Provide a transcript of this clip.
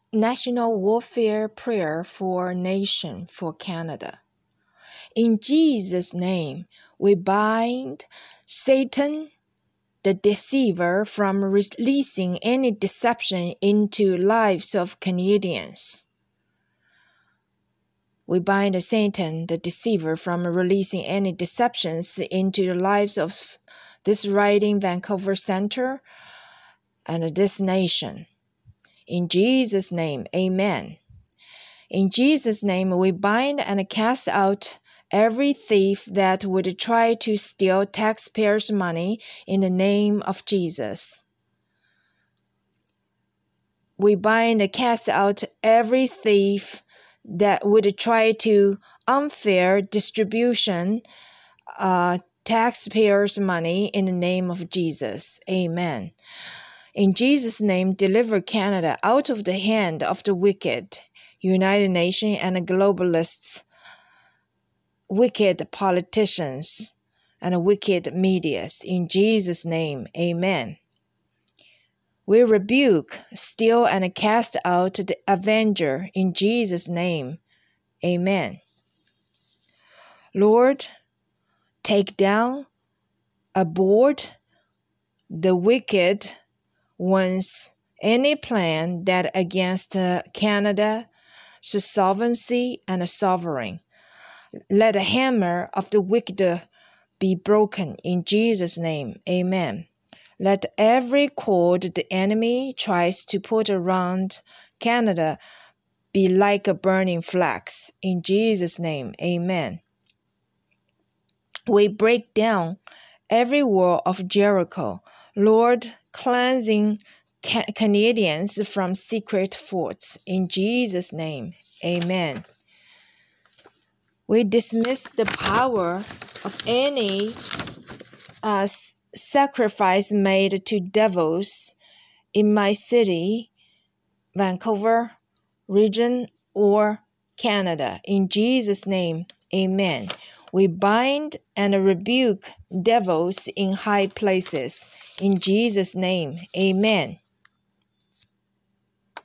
National Warfare Prayer for Nation for Canada. In Jesus' name, we bind Satan, the deceiver, from releasing any deception into lives of Canadians. We bind Satan, the deceiver, from releasing any deceptions into the lives of this riding Vancouver Centre and this nation. In Jesus' name, amen. In Jesus' name, we bind and cast out every thief that would try to steal taxpayers' money in the name of Jesus. We bind and cast out every thief that would try to unfair distribution taxpayers' money in the name of Jesus. Amen. In Jesus' name, deliver Canada out of the hand of the wicked, United Nations and globalists, wicked politicians, and wicked medias. In Jesus' name, amen. We rebuke, steal, and cast out the avenger in Jesus' name. Amen. Lord, take down, abort the wicked ones, any plan that against Canada's sovereignty and sovereign. Let the hammer of the wicked be broken in Jesus' name. Amen. Let every cord the enemy tries to put around Canada be like a burning flax. In Jesus' name, amen. We break down every wall of Jericho, Lord, cleansing Canadians from secret forts. In Jesus' name, amen. We dismiss the power of any sacrifice made to devils in my city, Vancouver region, or Canada. In Jesus' name, amen. We bind and rebuke devils in high places. In Jesus' name, amen.